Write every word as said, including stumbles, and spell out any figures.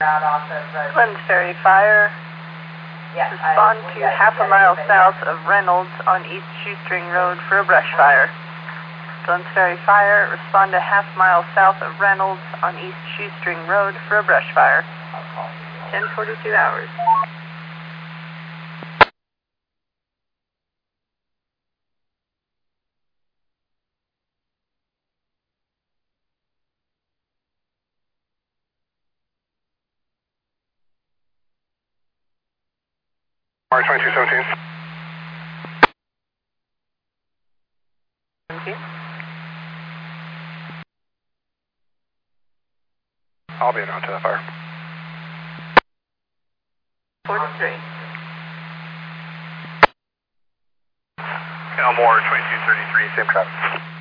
Out off of the... Glens Ferry Fire. Yeah, Respond I, to got, half a mile everything. south of Reynolds on East Shoestring Road for a brush fire. Glens Ferry Fire, respond to half mile south of Reynolds on East Shoestring Road for a brush fire. ten forty-two hours. R twenty-two seventeen. seventeen. I'll be in on to the fire. forty-three. Elmore twenty-two thirty-three, same traffic.